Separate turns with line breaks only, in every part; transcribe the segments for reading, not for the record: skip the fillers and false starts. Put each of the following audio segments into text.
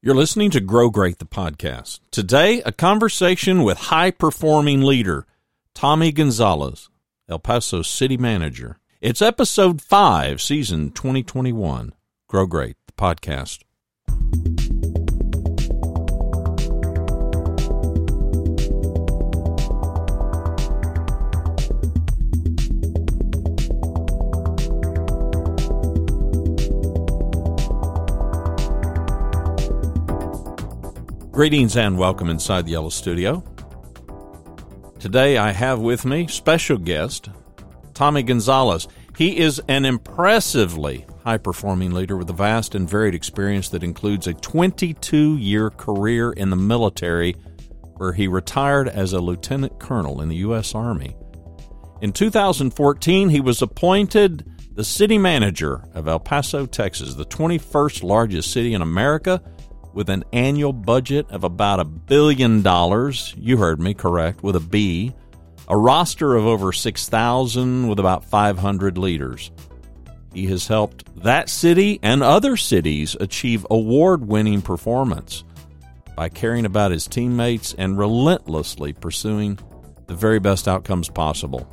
You're listening to Grow Great, the podcast. Today, a conversation with high-performing leader Tommy Gonzalez, El Paso City Manager. It's episode 5, season 2021. Grow Great, the podcast. Greetings and welcome inside the Yellow Studio. Today I have with me special guest, Tommy Gonzalez. He is an impressively high-performing leader with a vast and varied experience that includes a 22-year career in the military where he retired as a lieutenant colonel in the U.S. Army. In 2014, he was appointed the city manager of El Paso, Texas, the 21st largest city in America, with an annual budget of about $1 billion, you heard me correct, with a B, a roster of over 6,000 with about 500 leaders. He has helped that city and other cities achieve award-winning performance by caring about his teammates and relentlessly pursuing the very best outcomes possible.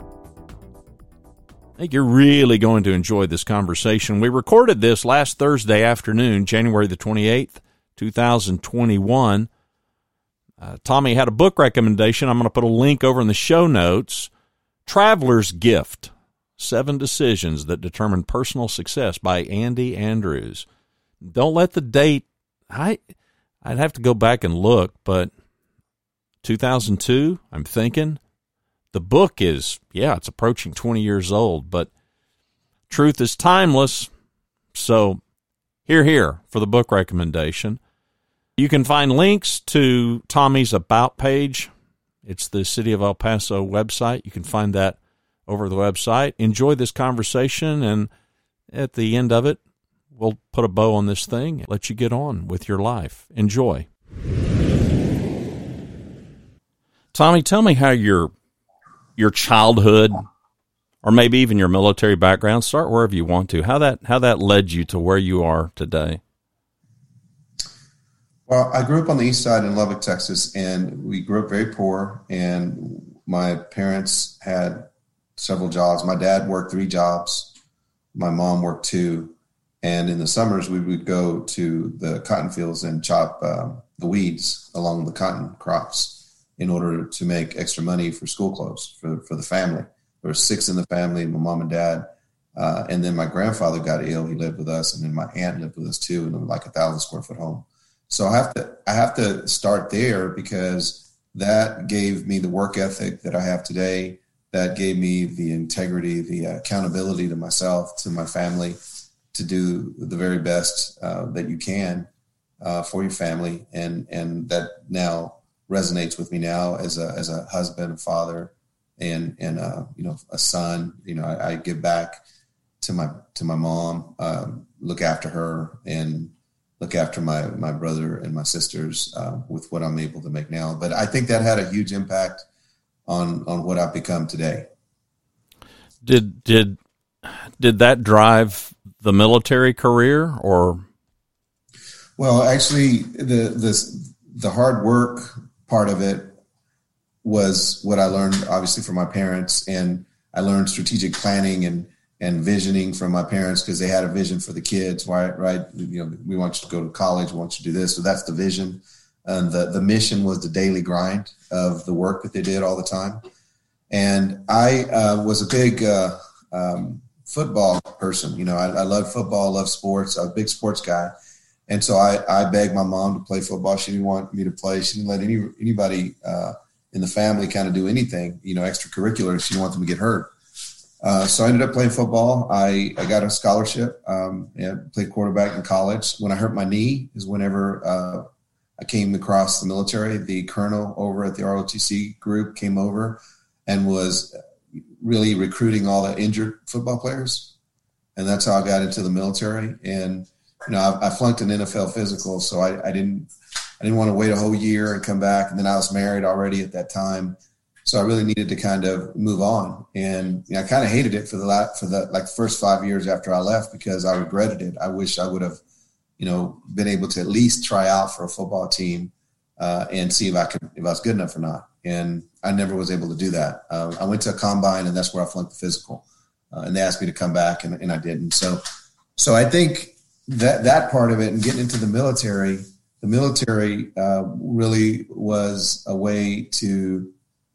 I think you're really going to enjoy this conversation. We recorded this last Thursday afternoon, January the 28th, 2021. Tommy had a book recommendation. I'm going to put a link over in the show notes. Traveler's Gift, 7 Decisions That Determine Personal Success by Andy Andrews. Don't let the date, I'd have to go back and look, but 2002, I'm thinking. The book is, it's approaching 20 years old, but truth is timeless. So here for the book recommendation. You can find links to Tommy's About page. It's the City of El Paso website. You can find that over the website. Enjoy this conversation, and at the end of it, we'll put a bow on this thing and let you get on with your life. Enjoy. Tommy, tell me how your childhood, or maybe even your military background, start wherever you want to, how that led you to where you are today.
Well, I grew up on the east side in Lubbock, Texas, and we grew up very poor, and my parents had several jobs. My dad worked 3 jobs. My mom worked 2, and in the summers we would go to the cotton fields and chop the weeds along the cotton crops in order to make extra money for school clothes for the family. There were 6 in the family, my mom and dad, and then my grandfather got ill. He lived with us, and then my aunt lived with us too, in like 1,000 square foot home. So I have to start there because that gave me the work ethic that I have today. That gave me the integrity, the accountability to myself, to my family, to do the very best that you can for your family, and that now resonates with me now as a husband, a father, and a son. I give back to my mom, look after her, and look after my brother and my sisters with what I'm able to make now. But I think that had a huge impact on what I've become today.
Did that drive the military career, or?
Well, actually, the hard work part of it was what I learned, obviously, from my parents, and I learned strategic planning and visioning from my parents because they had a vision for the kids, right? We want you to go to college, we want you to do this. So that's the vision. And the mission was the daily grind of the work that they did all the time. And I was a big football person. I love football, love sports. I'm a big sports guy. And so I begged my mom to play football. She didn't want me to play. She didn't let anybody in the family kind of do anything, extracurricular. She didn't want them to get hurt. So I ended up playing football. I got a scholarship, and played quarterback in college. When I hurt my knee is whenever I came across the military. The colonel over at the ROTC group came over and was really recruiting all the injured football players. And that's how I got into the military. And, I flunked an NFL physical, so I didn't want to wait a whole year and come back. And then I was married already at that time. So I really needed to kind of move on. And I kind of hated it for the first 5 years after I left because I regretted it. I wish I would have been able to at least try out for a football team and see if I was good enough or not. And I never was able to do that. I went to a combine, and that's where I flunked the physical. And they asked me to come back, and I didn't. So I think that part of it, and getting into the military really was a way to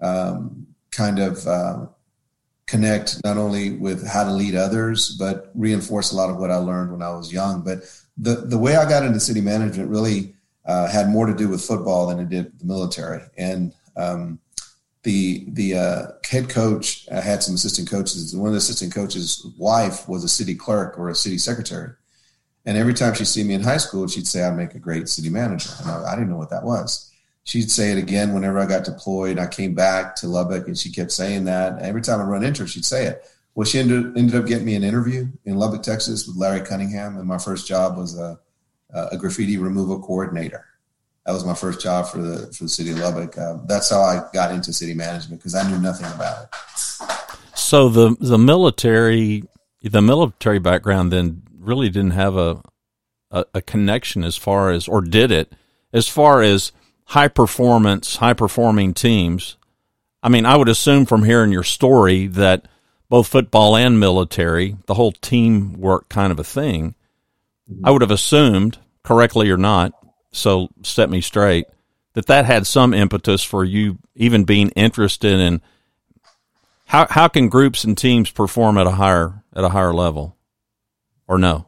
connect not only with how to lead others, but reinforce a lot of what I learned when I was young. But the way I got into city management really had more to do with football than it did with the military. And the head coach had some assistant coaches. One of the assistant coaches' wife was a city clerk or a city secretary. And every time she'd see me in high school, she'd say, I'd make a great city manager. And I didn't know what that was. She'd say it again whenever I got deployed. I came back to Lubbock, and she kept saying that. Every time I run into her, she'd say it. Well, she ended up getting me an interview in Lubbock, Texas with Larry Cunningham. And my first job was a graffiti removal coordinator. That was my first job for the city of Lubbock. That's how I got into city management, because I knew nothing about it.
So the military background then really didn't have a connection as far as, or did it, as far as high performing teams. I mean, I would assume from hearing your story that both football and military, the whole teamwork kind of a thing, I would have assumed, correctly or not, so set me straight, that had some impetus for you even being interested in how can groups and teams perform at a higher level, or no?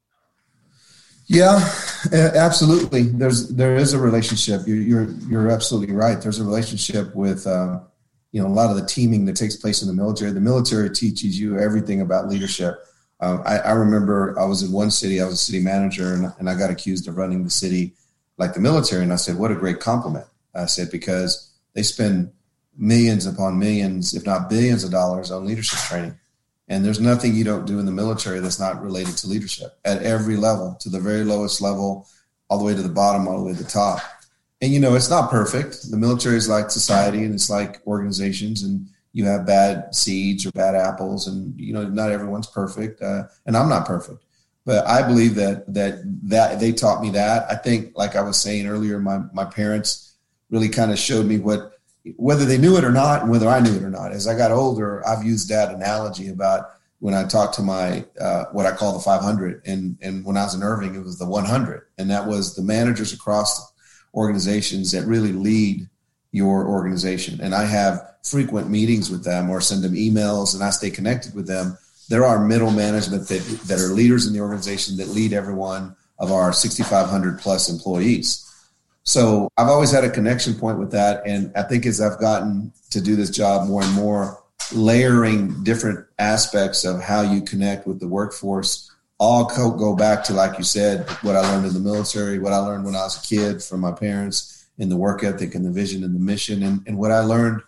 Yeah, absolutely. There is a relationship. You're absolutely right. There's a relationship with a lot of the teaming that takes place in the military. The military teaches you everything about leadership. I remember I was in one city. I was a city manager, and I got accused of running the city like the military. And I said, what a great compliment. I said, because they spend millions upon millions, if not billions of dollars on leadership training. And there's nothing you don't do in the military that's not related to leadership at every level, to the very lowest level, all the way to the bottom, all the way to the top. And, it's not perfect. The military is like society, and it's like organizations, and you have bad seeds or bad apples, and, not everyone's perfect. And I'm not perfect. But I believe that they taught me that. I think, like I was saying earlier, my parents really kind of showed me whether they knew it or not, and whether I knew it or not. As I got older, I've used that analogy about when I talked to my what I call the 500, and when I was in Irving, it was the 100, and that was the managers across organizations that really lead your organization. And I have frequent meetings with them, or send them emails, and I stay connected with them. There are middle management that are leaders in the organization that lead every one of our 6,500 plus employees. So I've always had a connection point with that. And I think as I've gotten to do this job more and more, layering different aspects of how you connect with the workforce, all go back to, like you said, what I learned in the military, what I learned when I was a kid from my parents, in the work ethic and the vision and the mission, and what I learned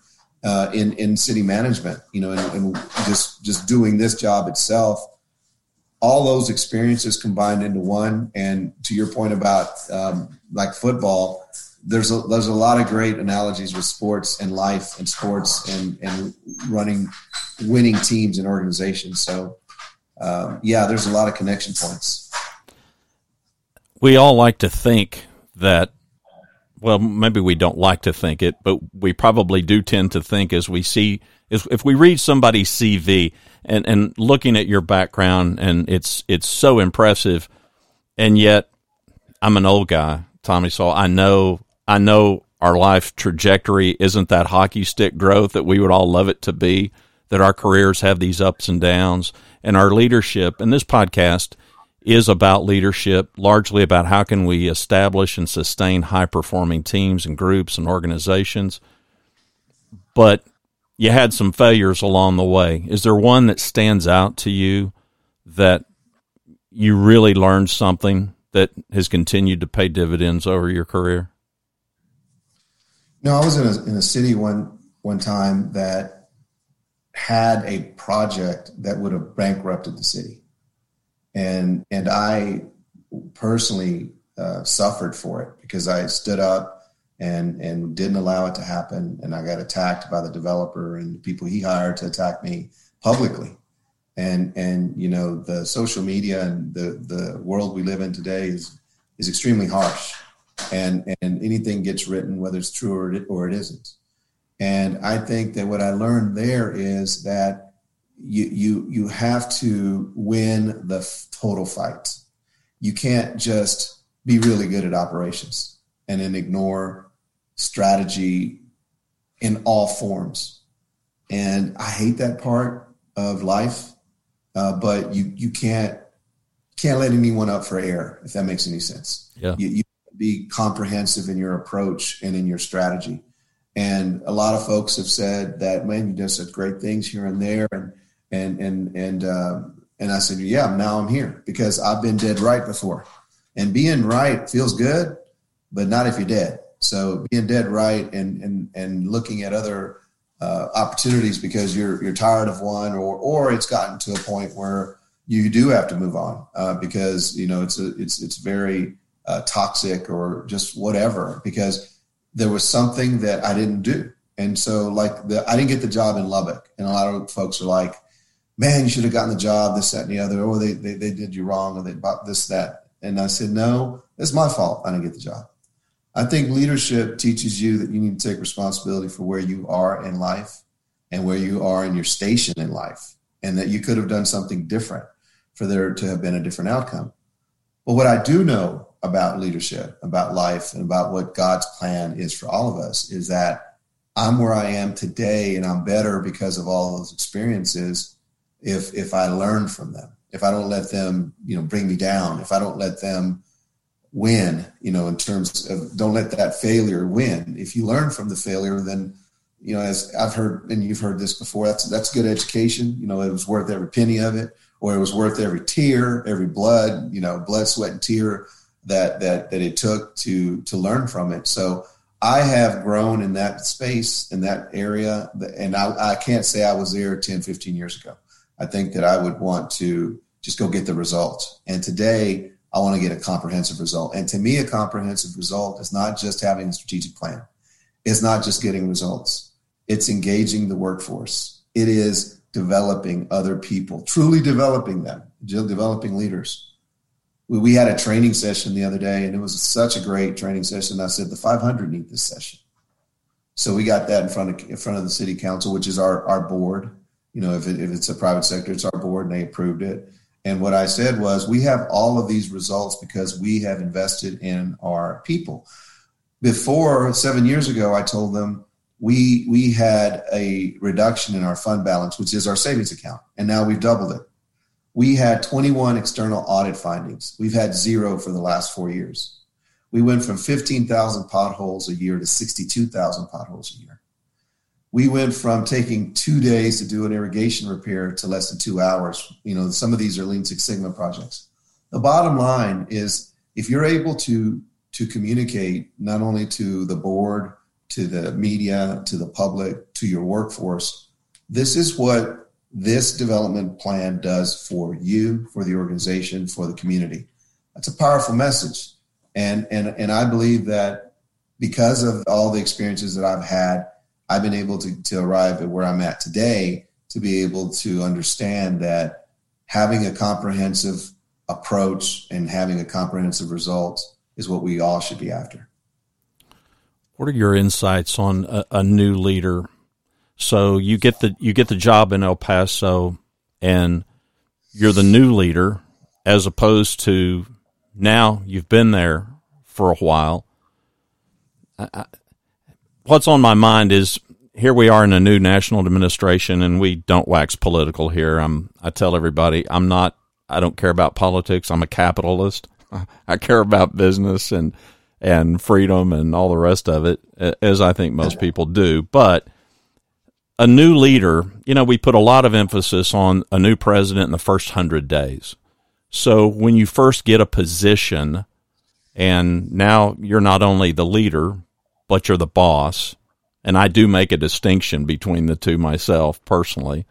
in city management, and just doing this job itself. All those experiences combined into one. And to your point about like football, there's a lot of great analogies with sports and life and sports and winning teams and organizations. So there's a lot of connection points.
We all like to think that, well, maybe we don't like to think it, but we probably do tend to think as we see, if we read somebody's CV and looking at your background, and it's so impressive, and yet I'm an old guy, Tommy, so I know our life trajectory isn't that hockey stick growth that we would all love it to be, that our careers have these ups and downs, and our leadership, and this podcast is about leadership, largely about how can we establish and sustain high-performing teams and groups and organizations. But you had some failures along the way. Is there one that stands out to you that you really learned something that has continued to pay dividends over your career?
No, I was in a city one time that had a project that would have bankrupted the city. And I personally suffered for it because I stood up and didn't allow it to happen. And I got attacked by the developer and the people he hired to attack me publicly. And the social media and the world we live in today is is extremely harsh, and anything gets written, whether it's true or it isn't. And I think that what I learned there is that you have to win the total fight. You can't just be really good at operations and then ignore strategy in all forms. And I hate that part of life, but you can't let anyone up for air, if that makes any sense.
Yeah.
You be comprehensive in your approach and in your strategy. And a lot of folks have said that, man, you do such great things here and there. And I said, yeah, now I'm here because I've been dead right before. And being right feels good, but not if you're dead. So being dead right and looking at other opportunities because you're tired of one, or it's gotten to a point where you do have to move on because it's very toxic or just whatever, because there was something that I didn't do. And so I didn't get the job in Lubbock, and a lot of folks are like, man, you should have gotten the job, this, that, and the other, or they did you wrong, or they bought this, that. And I said, no, it's my fault I didn't get the job. I think leadership teaches you that you need to take responsibility for where you are in life and where you are in your station in life, and that you could have done something different for there to have been a different outcome. But what I do know about leadership, about life, and about what God's plan is for all of us is that I'm where I am today, and I'm better because of all those experiences if I learn from them, if I don't let them, bring me down, if I don't let them win, in terms of don't let that failure win. If you learn from the failure, then, as I've heard, and you've heard this before, that's good education. It was worth every penny of it, or it was worth every tear, every blood, blood, sweat, and tear that it took to learn from it. So I have grown in that space, in that area, and I can't say I was there 10, 15 years ago. I think that I would want to just go get the result. And today I want to get a comprehensive result. And to me, a comprehensive result is not just having a strategic plan. It's not just getting results. It's engaging the workforce. It is developing other people, truly developing them, developing leaders. We had a training session the other day, and it was such a great training session. I said, the 500 need this session. So we got that in front of the city council, which is our board. If it's a private sector, it's our board, and they approved it. And what I said was, we have all of these results because we have invested in our people. Before 7 years ago, I told them we had a reduction in our fund balance, which is our savings account. And now we've doubled it. We had 21 external audit findings. We've had 0 for the last 4 years. We went from 15,000 potholes a year to 62,000 potholes a year. We went from taking 2 days to do an irrigation repair to less than 2 hours. Some of these are Lean Six Sigma projects. The bottom line is, if you're able to communicate not only to the board, to the media, to the public, to your workforce, this is what this development plan does for you, for the organization, for the community. That's a powerful message. And I believe that because of all the experiences that I've had, I've been able to arrive at where I'm at today, to be able to understand that having a comprehensive approach and having a comprehensive result is what we all should be after.
What are your insights on a new leader? So you get the job in El Paso, and you're the new leader, as opposed to now you've been there for a while. What's on my mind is, here we are in a new national administration, and we don't wax political here. I tell everybody I don't care about politics. I'm a capitalist. I care about business and freedom and all the rest of it, as I think most people do. But a new leader, we put a lot of emphasis on a new president in the first 100 days. So when you first get a position, and now you're not only the leader, but you're the boss, and I do make a distinction between the two myself personally,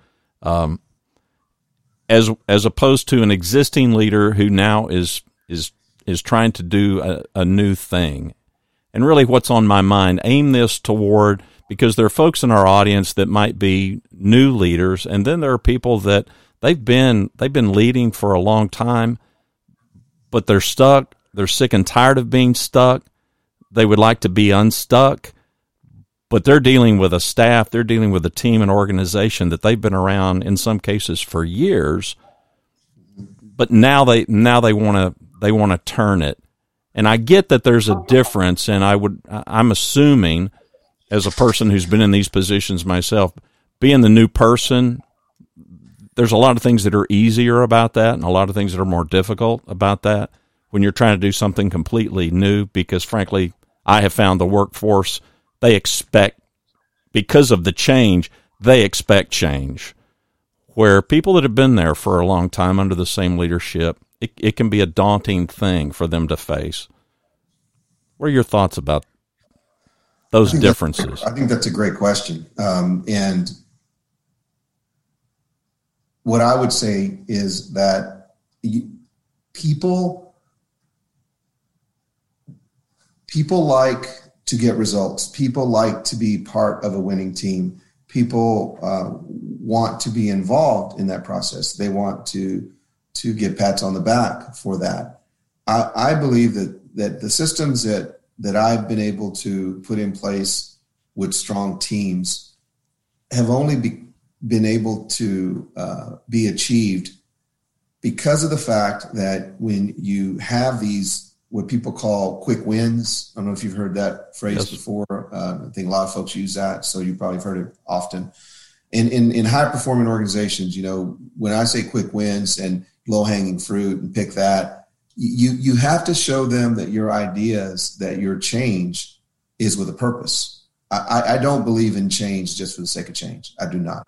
as opposed to an existing leader who now is trying to do a new thing. And really, what's on my mind, aim this toward, because there are folks in our audience that might be new leaders, and then there are people that they've been leading for a long time, but they're stuck They're sick and tired of being stuck. They would like to be unstuck, but they're dealing with a staff, they're dealing with a team and organization that they've been around in some cases for years. But now they want to turn it. And I get that there's a difference, and I'm assuming, as a person who's been in these positions myself, being the new person, there's a lot of things that are easier about that and a lot of things that are more difficult about that when you're trying to do something completely new, because frankly, I have found the workforce, they expect, because of the change, they expect change. Where people that have been there for a long time under the same leadership, it can be a daunting thing for them to face. What are your thoughts about those differences?
I think that's a great question. And what I would say is that people like to get results. People like to be part of a winning team. People want to be involved in that process. They want to get pats on the back for that. I believe that the systems that I've been able to put in place with strong teams have only been able to be achieved because of the fact that when you have these, what people call quick wins. I don't know if you've heard that phrase before. I think a lot of folks use that, so you probably have heard it often. In high-performing organizations, when I say quick wins and low-hanging fruit and pick that, you have to show them that your ideas, that your change is with a purpose. I don't believe in change just for the sake of change. I do not.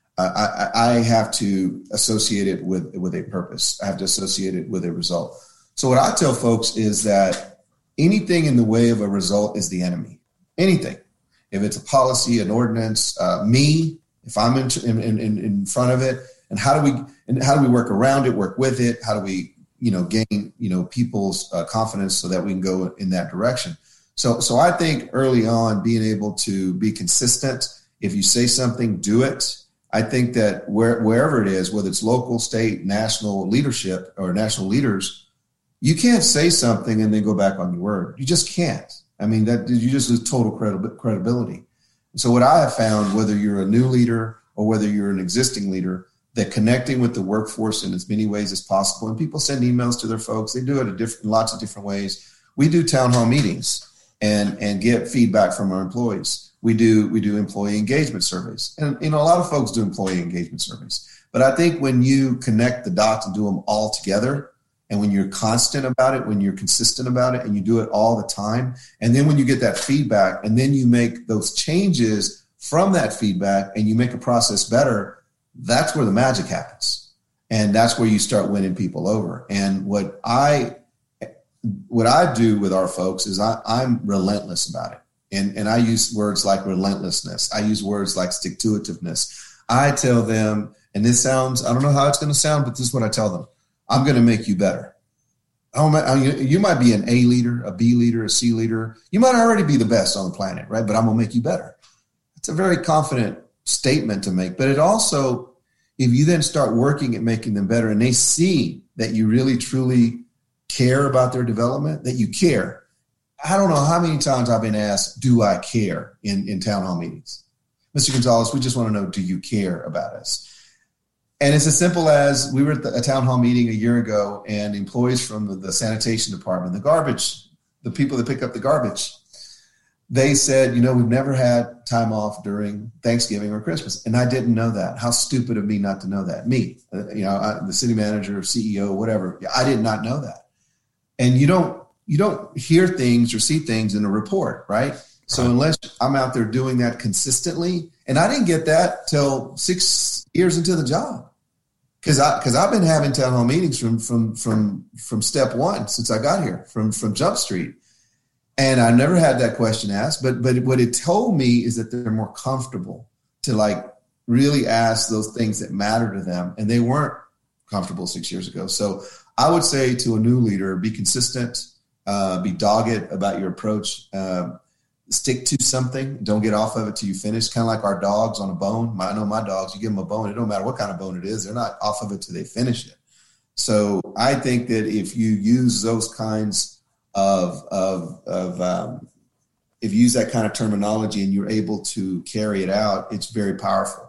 I have to associate it with a purpose. I have to associate it with a result. So what I tell folks is that anything in the way of a result is the enemy. Anything. If it's a policy, an ordinance, if I'm in front of it, and how do we work around it, work with it? How do we, gain, people's confidence so that we can go in that direction? So I think early on, being able to be consistent, if you say something, do it. I think that wherever it is, whether it's local, state, national leadership or national leaders, you can't say something and then go back on your word. You just can't. I mean, that you just lose total credibility. So what I have found, whether you're a new leader or whether you're an existing leader, that connecting with the workforce in as many ways as possible, and people send emails to their folks, they do it in lots of different ways. We do town hall meetings and get feedback from our employees. We do employee engagement surveys, and a lot of folks do employee engagement surveys. But I think when you connect the dots and do them all together, and when you're constant about it, when you're consistent about it, and you do it all the time, and then when you get that feedback, and then you make those changes from that feedback, and you make a process better, that's where the magic happens, and that's where you start winning people over. And what I do with our folks is I'm relentless about it. And I use words like relentlessness. I use words like stick-to-itiveness. I tell them, and this sounds, I don't know how it's going to sound, but this is what I tell them. I'm going to make you better. You might be an A leader, a B leader, a C leader. You might already be the best on the planet, right? But I'm going to make you better. It's a very confident statement to make. But it also, if you then start working at making them better and they see that you really, truly care about their development, that you care. I don't know how many times I've been asked, do I care in town hall meetings? Mr. Gonzalez, we just want to know, do you care about us? And it's as simple as we were at a town hall meeting a year ago, and employees from the sanitation department, the people that pick up the garbage, they said, we've never had time off during Thanksgiving or Christmas. And I didn't know that. How stupid of me not to know that. Me, the city manager, CEO, whatever. I did not know that. And you don't hear things or see things in a report, right? So unless I'm out there doing that consistently, and I didn't get that till 6 years into the job, because I've been having town hall meetings from step one since I got here, from Jump Street, and I never had that question asked. But what it told me is that they're more comfortable to really ask those things that matter to them, and they weren't comfortable 6 years ago. So I would say to a new leader, be consistent, be dogged about your approach. Stick to something. Don't get off of it till you finish. Kind of like our dogs on a bone. I know my dogs, you give them a bone, it don't matter what kind of bone it is. They're not off of it till they finish it. So I think that if you use those kinds if you use that kind of terminology and you're able to carry it out, it's very powerful.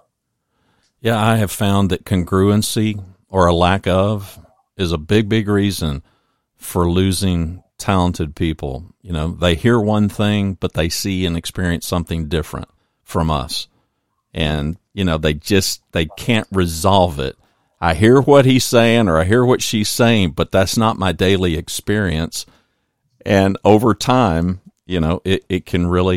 Yeah, I have found that congruency or a lack of is a big, big reason for losing talented people. You know, they hear one thing, but they see and experience something different from us. And, you know, they can't resolve it. I hear what he's saying or I hear what she's saying, but that's not my daily experience. And over time, you know, it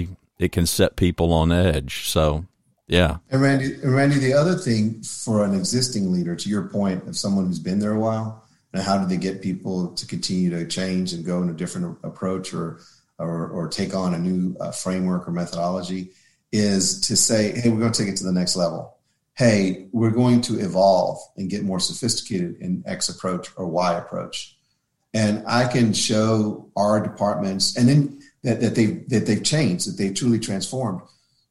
can set people on edge. So, yeah.
And Randy, the other thing for an existing leader, to your point of someone who's been there a while, and how do they get people to continue to change and go in a different approach or take on a new framework or methodology, is to say, hey, we're going to take it to the next level. Hey, we're going to evolve and get more sophisticated in X approach or Y approach. And I can show our departments and then that they've changed, that they've truly transformed.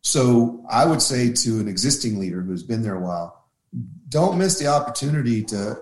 So I would say to an existing leader who's been there a while, don't miss the opportunity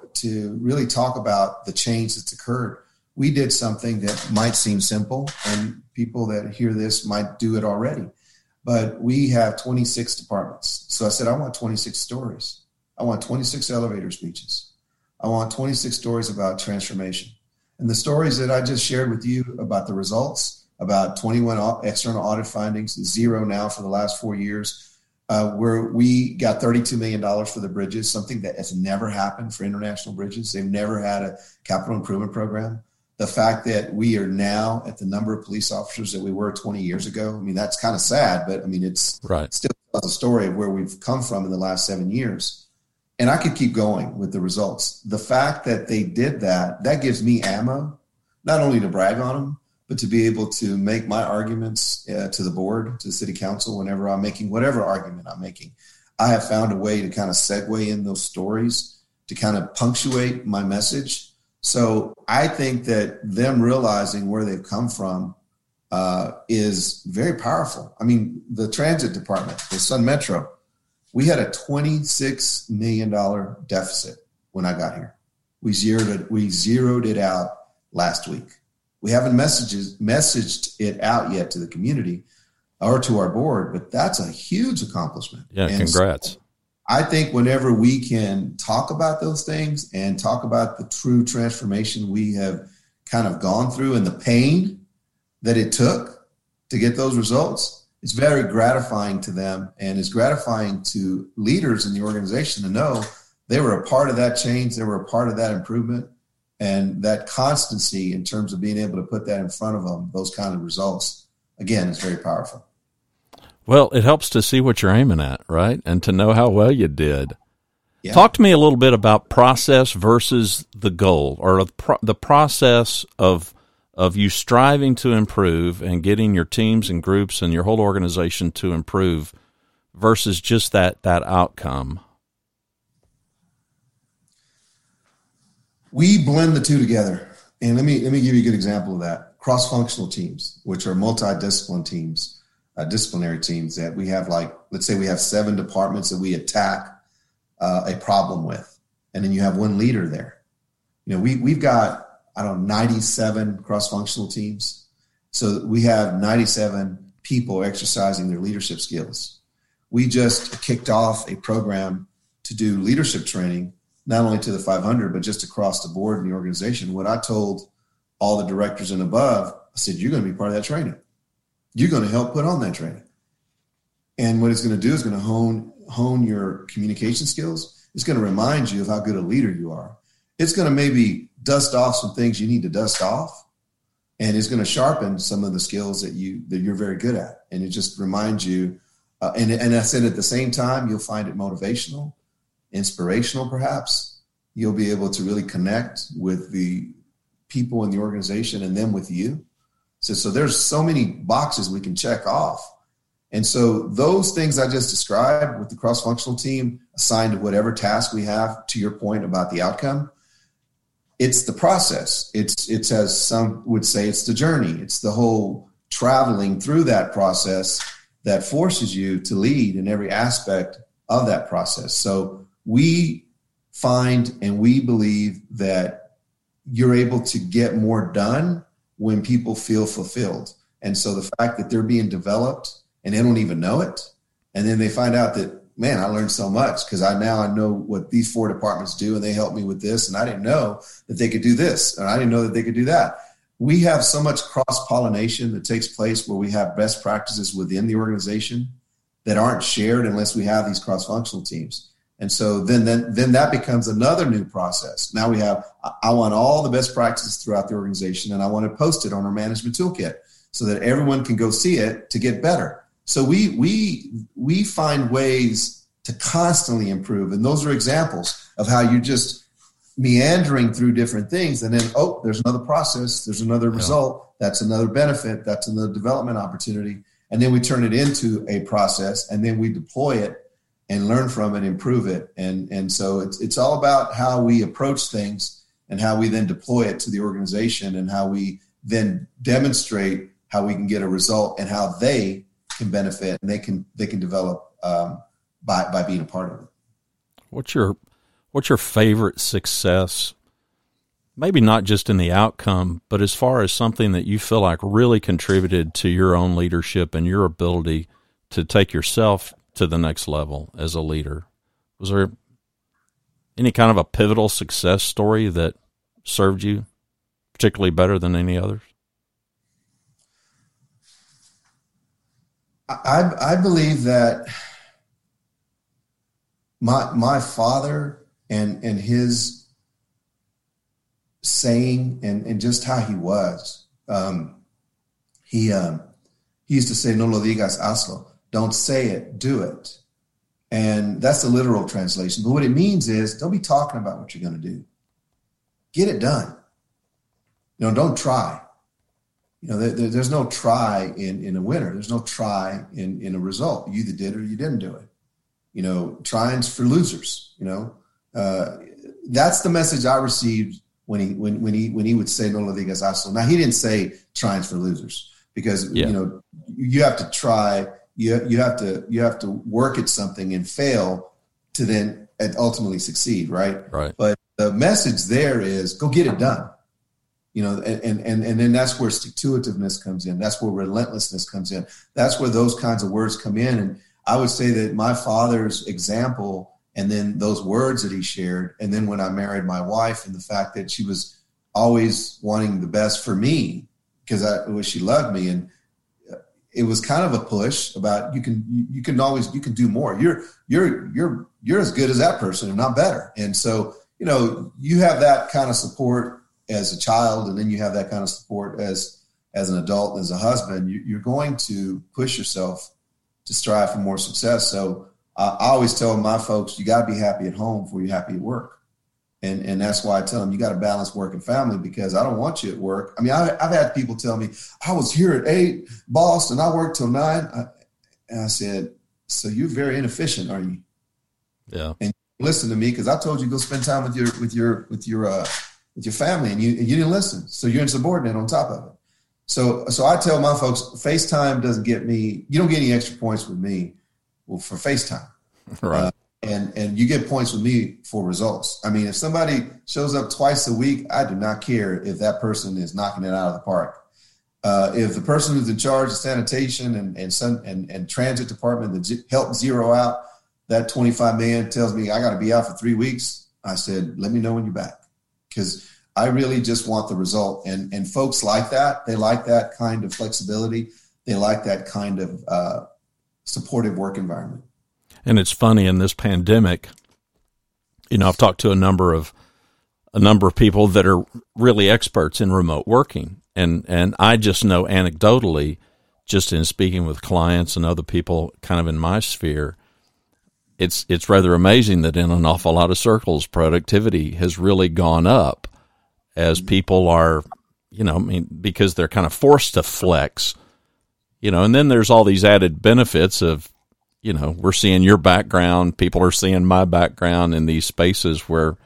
to really talk about the change that's occurred. We did something that might seem simple, and people that hear this might do it already. But we have 26 departments. So I said, I want 26 stories. I want 26 elevator speeches. I want 26 stories about transformation. And the stories that I just shared with you about the results, about 21 external audit findings, 0 now for the last 4 years, where we got $32 million for the bridges, something that has never happened for international bridges. They've never had a capital improvement program. The fact that we are now at the number of police officers that we were 20 years ago, I mean, that's kind of sad, but I mean, it's
right.
Still a story of where we've come from in the last 7 years. And I could keep going with the results. The fact that they did that gives me ammo, not only to brag on them, but to be able to make my arguments to the board, to the city council, whenever I'm making whatever argument I'm making. I have found a way to kind of segue in those stories to kind of punctuate my message. So I think that them realizing where they've come from is very powerful. I mean, the transit department, the Sun Metro, we had a $26 million deficit when I got here. We zeroed it out last week. We haven't messaged it out yet to the community or to our board, but that's a huge accomplishment.
Yeah, and congrats.
So I think whenever we can talk about those things and talk about the true transformation we have kind of gone through and the pain that it took to get those results, it's very gratifying to them, and it's gratifying to leaders in the organization to know they were a part of that change, they were a part of that improvement. And that constancy in terms of being able to put that in front of them, those kind of results, again, is very powerful.
Well, it helps to see what you're aiming at, right? And to know how well you did.
Yeah.
Talk to me a little bit about process versus the goal, or the process of you striving to improve and getting your teams and groups and your whole organization to improve versus just that outcome. We
blend the two together. And let me give you a good example of that. Cross-functional teams, which are multidisciplinary teams, disciplinary teams that we have, like, let's say we have 7 departments that we attack a problem with. And then you have one leader there. You know, we've got, 97 cross-functional teams. So we have 97 people exercising their leadership skills. We just kicked off a program to do leadership training, not only to the 500, but just across the board in the organization. What I told all the directors and above, I said, you're going to be part of that training. You're going to help put on that training. And what it's going to do is going to hone your communication skills. It's going to remind you of how good a leader you are. It's going to maybe dust off some things you need to dust off. And it's going to sharpen some of the skills that you're very good at. And it just reminds you. And I said at the same time, you'll find it motivational, inspirational, perhaps. You'll be able to really connect with the people in the organization and them with you. So there's so many boxes we can check off. And so those things I just described with the cross-functional team assigned to whatever task we have, to your point about the outcome, it's the process. It's as some would say, it's the journey. It's the whole traveling through that process that forces you to lead in every aspect of that process. So we find and we believe that you're able to get more done when people feel fulfilled. And so the fact that they're being developed and they don't even know it, and then they find out that, man, I learned so much because I know what these 4 departments do, and they help me with this, and I didn't know that they could do this, and I didn't know that they could do that. We have so much cross-pollination that takes place where we have best practices within the organization that aren't shared unless we have these cross-functional teams. And so then that becomes another new process. Now I want all the best practices throughout the organization, and I want to post it on our management toolkit so that everyone can go see it to get better. So we find ways to constantly improve. And those are examples of how you're just meandering through different things. And then, there's another process. There's another result. That's another benefit. That's another development opportunity. And then we turn it into a process, and then we deploy it and learn from it, improve it. And so it's all about how we approach things and how we then deploy it to the organization and how we then demonstrate how we can get a result and how they can benefit and they can develop by being a part of it.
What's your favorite success? Maybe not just in the outcome, but as far as something that you feel like really contributed to your own leadership and your ability to take yourself to the next level as a leader. Was there any kind of a pivotal success story that served you particularly better than any others?
I believe that my father and his saying and just how he was, he used to say, "No lo digas, hazlo." Don't say it, do it. And that's the literal translation. But what it means is don't be talking about what you're going to do. Get it done. Don't try. There's no try in a winner. There's no try in a result. You either did it or you didn't do it. Trying's for losers. That's the message I received when he would say "No lo digas, hazlo." Now he didn't say trying's for losers because you have to try. You have to work at something and fail to then ultimately succeed, right?
Right.
But the message there is go get it done. And then that's where stick-to-itiveness comes in. That's where relentlessness comes in. That's where those kinds of words come in. And I would say that my father's example and then those words that he shared, and then when I married my wife and the fact that she was always wanting the best for me because she loved me, and it was kind of a push about you can do more. You're as good as that person and not better. And so, you have that kind of support as a child, and then you have that kind of support as an adult and as a husband. You're going to push yourself to strive for more success. So I always tell my folks, you got to be happy at home before you're happy at work. And that's why I tell them you got to balance work and family, because I don't want you at work. I mean, I've had people tell me, I was here at 8, boss, and I worked till 9. And I said, so you're very inefficient, are you?
Yeah.
And listen to me, because I told you go spend time with your family, and you didn't listen. So you're insubordinate on top of it. So I tell my folks, FaceTime doesn't get me. You don't get any extra points with me for FaceTime.
Right.
And you get points with me for results. I mean, if somebody shows up twice a week, I do not care if that person is knocking it out of the park. If the person who's in charge of sanitation and transit department that helped zero out that 25 million tells me I got to be out for 3 weeks, I said, let me know when you're back, because I really just want the result. And folks like that. They like that kind of flexibility. They like that kind of supportive work environment.
And it's funny, in this pandemic, I've talked to a number of people that are really experts in remote working. And I just know anecdotally, just in speaking with clients and other people kind of in my sphere, it's rather amazing that in an awful lot of circles, productivity has really gone up as people are, because they're kind of forced to flex, and then there's all these added benefits of, we're seeing your background, people are seeing my background in these spaces where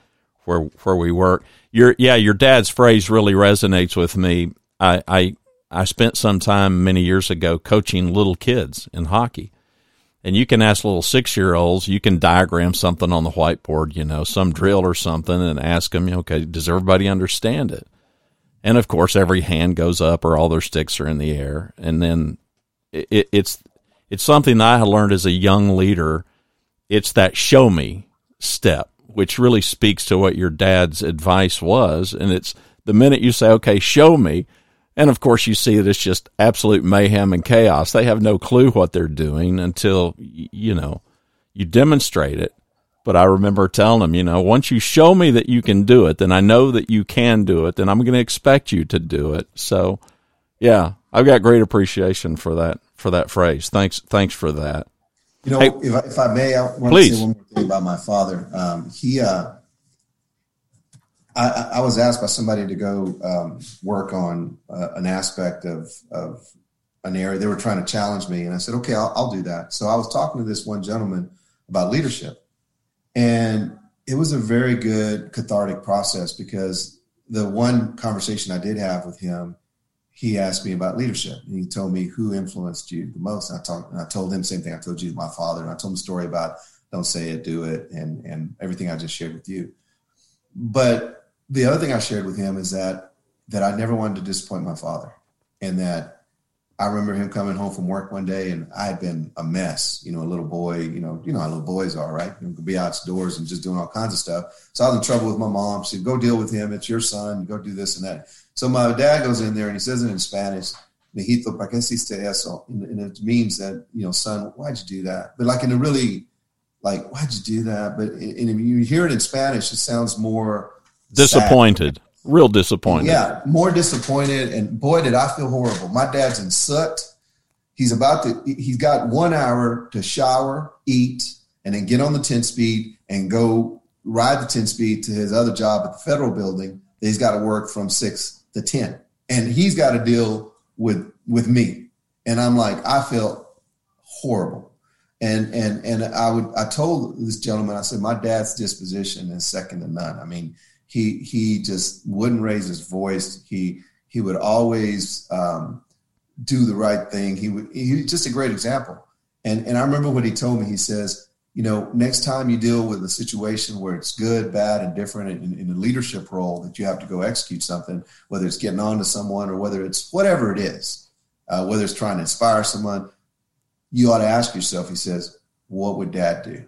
we work. Your dad's phrase really resonates with me. I spent some time many years ago coaching little kids in hockey. And you can ask little 6-year-olds, you can diagram something on the whiteboard, some drill or something, and ask them, okay, does everybody understand it? And of course, every hand goes up or all their sticks are in the air. And then it's something that I learned as a young leader. It's that show me step, which really speaks to what your dad's advice was. And it's the minute you say, okay, show me. And of course, you see that it's just absolute mayhem and chaos. They have no clue what they're doing until, you demonstrate it. But I remember telling them, once you show me that you can do it, then I know that you can do it, then I'm going to expect you to do it. So, yeah, I've got great appreciation for that phrase. Thanks for that.
Hey, if I may, I want to say one more thing about my father. I was asked by somebody to go work on an aspect of an area. They were trying to challenge me, and I said, okay, I'll do that. So I was talking to this one gentleman about leadership, and it was a very good cathartic process because the one conversation I did have with him, he asked me about leadership, and he told me who influenced you the most. And I told him the same thing I told you, my father, and I told him a story about don't say it, do it, and everything I just shared with you. But the other thing I shared with him is that I never wanted to disappoint my father, and that I remember him coming home from work one day, and I had been a mess, a little boy, you know how little boys are, right? You could be outdoors and just doing all kinds of stuff. So I was in trouble with my mom. She said, go deal with him. It's your son. Go do this and that. So my dad goes in there and he says it in Spanish, "Mijito, ¿para qué hiciste eso?" And it means that, son, why'd you do that? But like in a really, like, why'd you do that? But if you hear it in Spanish, it sounds more
disappointed. Sad. Real disappointed.
Yeah, more disappointed. And boy, did I feel horrible. My dad's in soot. He's got 1 hour to shower, eat, and then get on the 10-speed and go ride the 10-speed to his other job at the federal building that he's got to work from 6 to 10. And he's got to deal with me. And I'm like, I felt horrible. And I told this gentleman, I said, my dad's disposition is second to none. I mean, he just wouldn't raise his voice. He would always do the right thing. He was just a great example. And I remember what he told me. He says, next time you deal with a situation where it's good, bad, and different in a leadership role that you have to go execute something, whether it's getting on to someone or whether it's whatever it is, whether it's trying to inspire someone, you ought to ask yourself, he says, what would Dad do?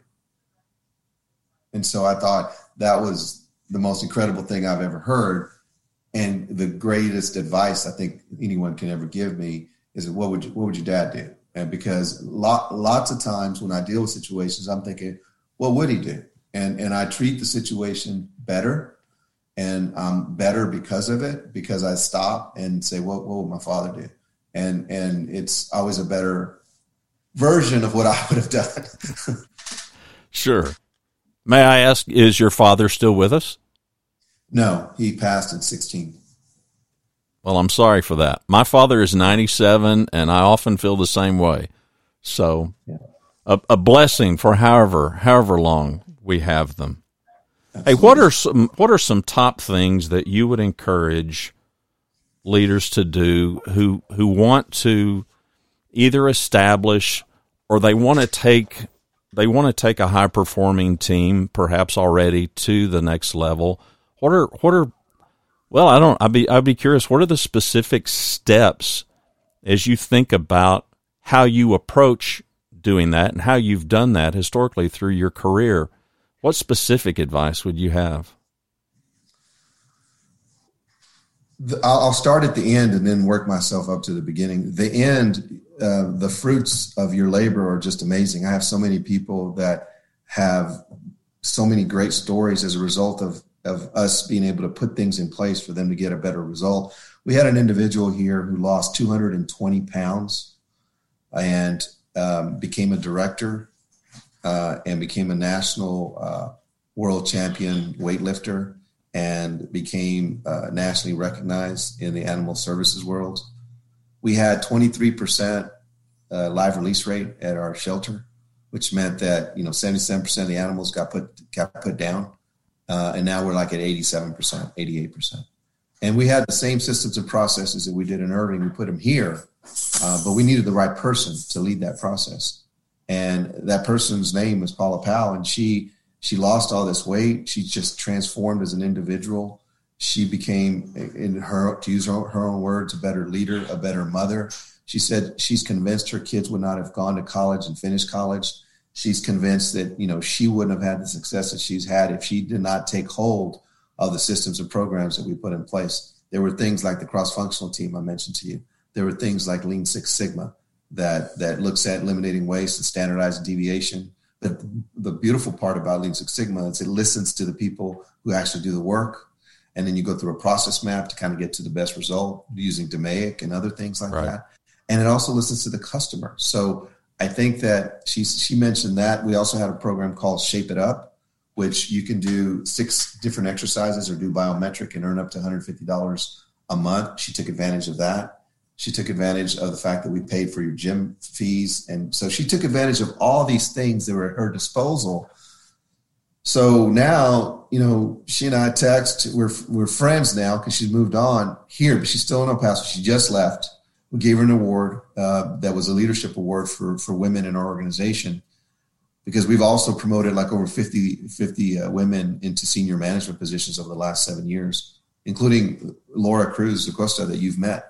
And so I thought that was the most incredible thing I've ever heard. And the greatest advice I think anyone can ever give me is, what would your dad do? And because lots of times when I deal with situations, I'm thinking, what would he do? And I treat the situation better, and I'm better because of it, because I stop and say, what would my father do? And it's always a better version of what I would have done.
Sure. May I ask, is your father still with us?
No, he passed at 16.
Well, I'm sorry for that. My father is 97, and I often feel the same way. So, yeah. a blessing for however long we have them. Absolutely. Hey, what are some top things that you would encourage leaders to do who want to either establish or they want to take a high performing team, perhaps already, to the next level? I'd be curious, what are the specific steps as you think about how you approach doing that and how you've done that historically through your career? What specific advice would you have?
I'll start at the end and then work myself up to the beginning. The end, the fruits of your labor are just amazing. I have so many people that have so many great stories as a result of us being able to put things in place for them to get a better result. We had an individual here who lost 220 pounds and became a director and became a national world champion weightlifter and became nationally recognized in the animal services world. We had 23% live release rate at our shelter, which meant that 77% of the animals got put down. And now we're like at 87%, 88%. And we had the same systems and processes that we did in Irving. We put them here, but we needed the right person to lead that process. And that person's name is Paula Powell, and she lost all this weight. She just transformed as an individual. She became, to use her own words, a better leader, a better mother. She said she's convinced her kids would not have gone to college and finished college. She's convinced that, she wouldn't have had the success that she's had if she did not take hold of the systems and programs that we put in place. There were things like the cross-functional team I mentioned to you. There were things like Lean Six Sigma that looks at eliminating waste and standardizing deviation. But the beautiful part about Lean Six Sigma is it listens to the people who actually do the work. And then you go through a process map to kind of get to the best result using DMAIC and other things like that. And it also listens to the customer. So I think that she mentioned that. We also had a program called Shape It Up, which you can do 6 different exercises or do biometric and earn up to $150 a month. She took advantage of that. She took advantage of the fact that we paid for your gym fees. And so she took advantage of all these things that were at her disposal. So now, she and I text. We're friends now because she's moved on here, but she's still in El Paso. She just left. We gave her an award that was a leadership award for women in our organization, because we've also promoted like over 50 women into senior management positions over the last 7 years, including Laura Cruz Acosta that you've met.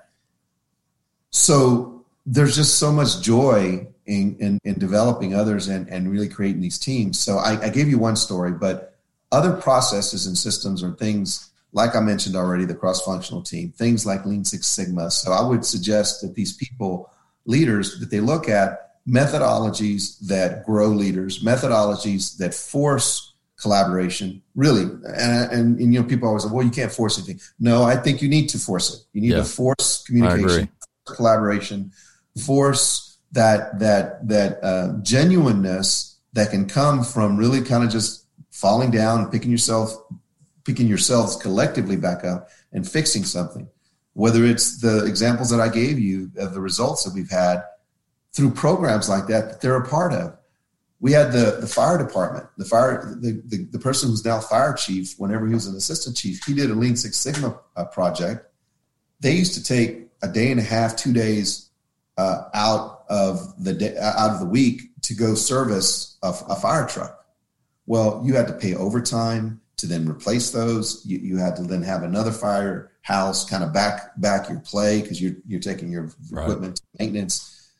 So there's just so much joy in developing others and really creating these teams. So I gave you one story, but other processes and systems are things like I mentioned already, the cross-functional team, things like Lean Six Sigma. So I would suggest that these people, leaders, that they look at methodologies that grow leaders, methodologies that force collaboration, really. And people always say, well, you can't force anything. No, I think you need to force it. You need to force communication, collaboration, force that genuineness that can come from really kind of just falling down and picking yourselves collectively back up and fixing something. Whether it's the examples that I gave you of the results that we've had through programs like that they're a part of. We had the fire department, the person who's now fire chief, whenever he was an assistant chief, he did a Lean Six Sigma project. They used to take a day and a half, 2 days out of the week to go service a fire truck. Well, you had to pay overtime to then replace those. You had to then have another firehouse kind of back your play because you're taking your equipment to maintenance.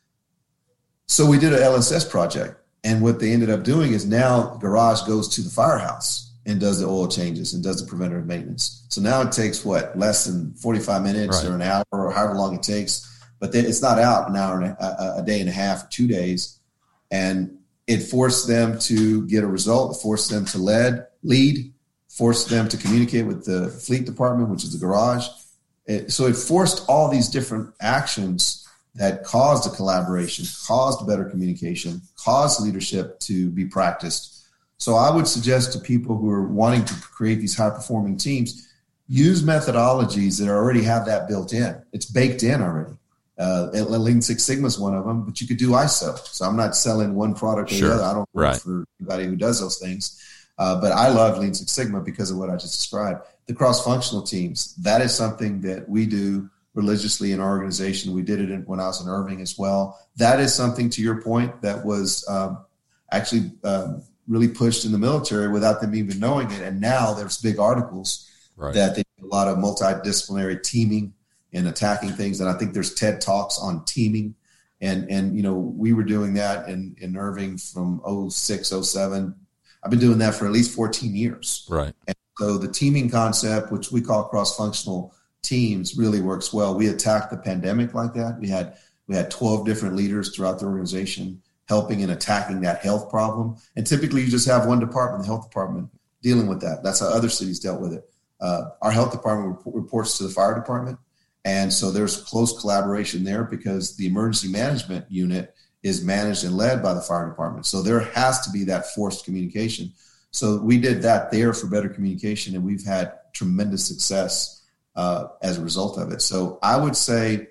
So we did an LSS project. And what they ended up doing is now garage goes to the firehouse and does the oil changes and does the preventative maintenance. So now it takes less than 45 minutes or an hour or however long it takes. But then it's not out an hour and a day and a half or 2 days. And it forced them to get a result. It forced them to lead, forced them to communicate with the fleet department, which is the garage. So it forced all these different actions that caused a collaboration, caused better communication, caused leadership to be practiced. So I would suggest to people who are wanting to create these high-performing teams, use methodologies that already have that built in. It's baked in already. Lean Six Sigma is one of them, but you could do ISO. So I'm not selling one product or the other. I don't work for anybody who does those things. But I love Lean Six Sigma because of what I just described. The cross-functional teams, that is something that we do religiously in our organization. We did it when I was in Irving as well. That is something, to your point, that was actually really pushed in the military without them even knowing it. And now there's big articles that they do a lot of multidisciplinary teaming and attacking things. And I think there's TED Talks on teaming. And we were doing that in Irving from 06, 07. I've been doing that for at least 14 years. Right. And so the teaming concept, which we call cross-functional teams, really works well. We attacked the pandemic like that. We had 12 different leaders throughout the organization helping and attacking that health problem. And typically you just have one department, the health department, dealing with that. That's how other cities dealt with it. Our health department reports to the fire department. And so there's close collaboration there because the emergency management unit is managed and led by the fire department. So there has to be that forced communication. So we did that there for better communication, and we've had tremendous success as a result of it. So I would say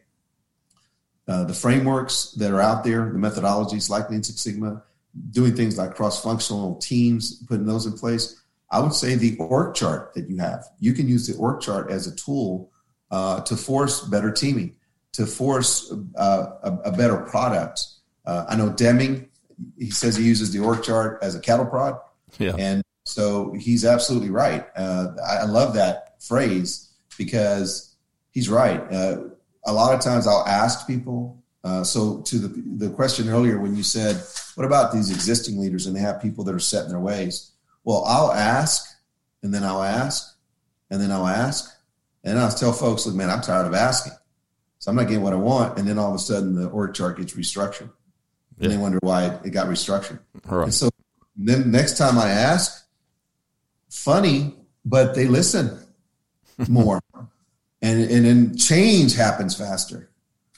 the frameworks that are out there, the methodologies like Lean Six Sigma, doing things like cross-functional teams, putting those in place. I would say the org chart that you can use the org chart as a tool to force better teaming, to force a better product. I know Deming, he says he uses the org chart as a cattle prod. Yeah. And so he's absolutely right. I love that phrase because he's right. A lot of times I'll ask people. So to the question earlier, when you said, what about these existing leaders and they have people that are set in their ways? Well, I'll ask and then I'll ask and then I'll ask. And I'll tell folks, look, man, I'm tired of asking. So I'm not getting what I want. And then all of a sudden the org chart gets restructured. And they wonder why it got restructured.
Right.
And so then next time I ask, funny, but they listen more. and then change happens faster,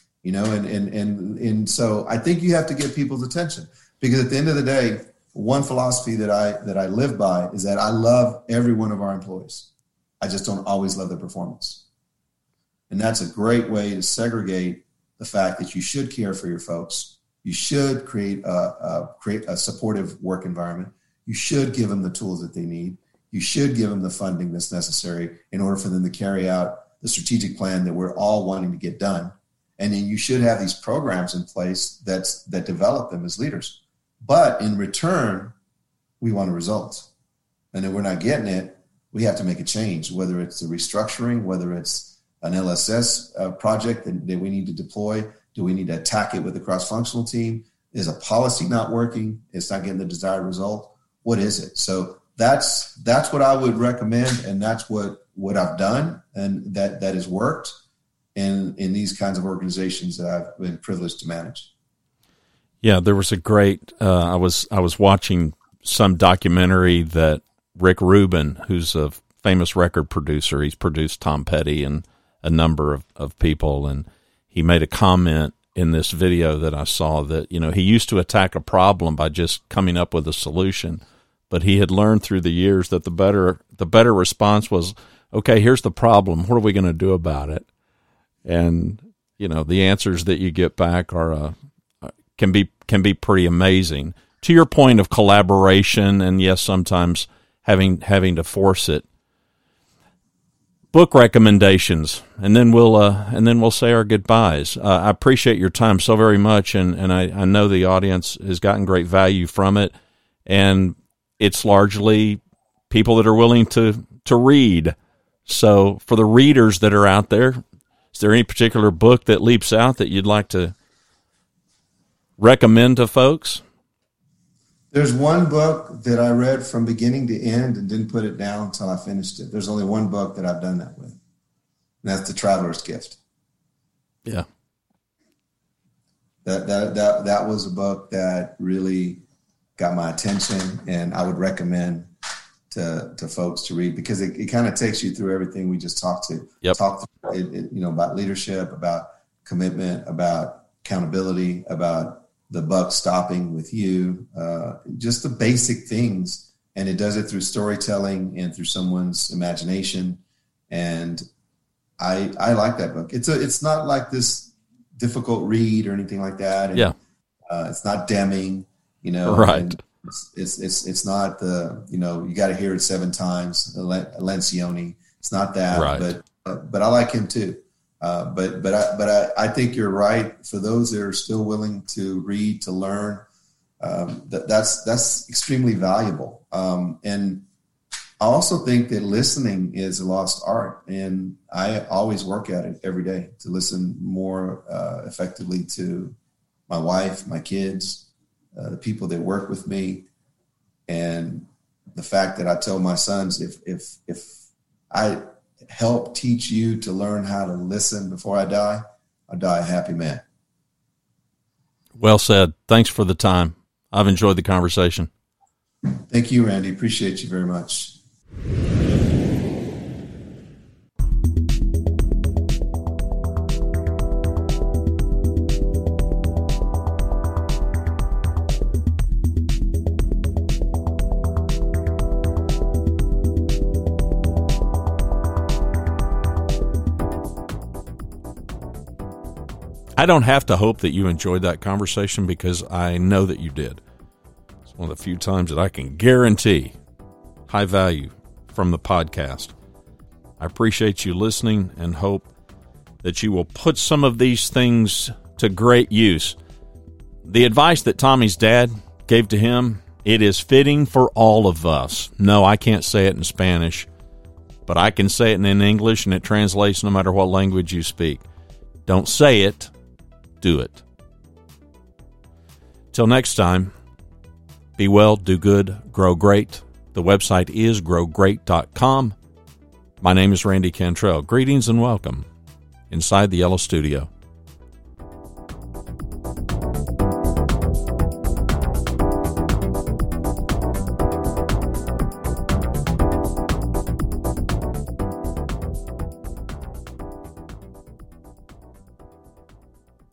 and so I think you have to get people's attention, because at the end of the day, one philosophy that I live by is that I love every one of our employees. I just don't always love their performance. And that's a great way to segregate the fact that you should care for your folks. You should create a supportive work environment. You should give them the tools that they need. You should give them the funding that's necessary in order for them to carry out the strategic plan that we're all wanting to get done. And then you should have these programs in place that develop them as leaders. But in return, we want a result. And if we're not getting it, we have to make a change, whether it's a restructuring, whether it's an LSS project that we need to deploy. Do we need to attack it with a cross-functional team? Is a policy not working? It's not getting the desired result. What is it? So that's what I would recommend, and that's what I've done, and that has worked in these kinds of organizations that I've been privileged to manage.
Yeah, there was a great. I was watching some documentary that Rick Rubin, who's a famous record producer, he's produced Tom Petty and a number of people, and he made a comment in this video that I saw that, he used to attack a problem by just coming up with a solution, but he had learned through the years that the better response was, okay, here's the problem. What are we going to do about it? And, the answers that you get back can be pretty amazing. To your point of collaboration, and yes, sometimes having to force it. Book recommendations, and then we'll say our goodbyes. I appreciate your time so very much, and I know the audience has gotten great value from it, and it's largely people that are willing to read. So for the readers that are out there, is there any particular book that leaps out that you'd like to recommend to folks?
There's one book that I read from beginning to end and didn't put it down until I finished it. There's only one book that I've done that with, and that's The Traveler's Gift.
Yeah.
That was a book that really got my attention, and I would recommend to folks to read, because it kind of takes you through everything we just talked to.
Yep.
Talked about leadership, about commitment, about accountability, about the buck stopping with you, just the basic things. And it does it through storytelling and through someone's imagination. And I like that book. It's not like this difficult read or anything like that. And,
yeah.
It's not Deming,
right.
It's not you got to hear it 7 times. Lencioni. It's not that,
right.
But I like him too. But I think you're right. For those that are still willing to read, to learn, that's extremely valuable. And I also think that listening is a lost art, and I always work at it every day to listen more effectively to my wife, my kids, the people that work with me, and the fact that I tell my sons, if I help teach you to learn how to listen before I die, I'll die a happy man.
Well said. Thanks for the time. I've enjoyed the conversation.
Thank you, Randy. Appreciate you very much.
I don't have to hope that you enjoyed that conversation, because I know that you did. It's one of the few times that I can guarantee high value from the podcast. I appreciate you listening and hope that you will put some of these things to great use. The advice that Tommy's dad gave to him, it is fitting for all of us. No, I can't say it in Spanish. but I can say it in English and it translates no matter what language you speak. Don't say it, do it. Till next time, be well, do good, grow great. The website is growgreat.com. My name is Randy Cantrell. Greetings and welcome inside the Yellow Studio.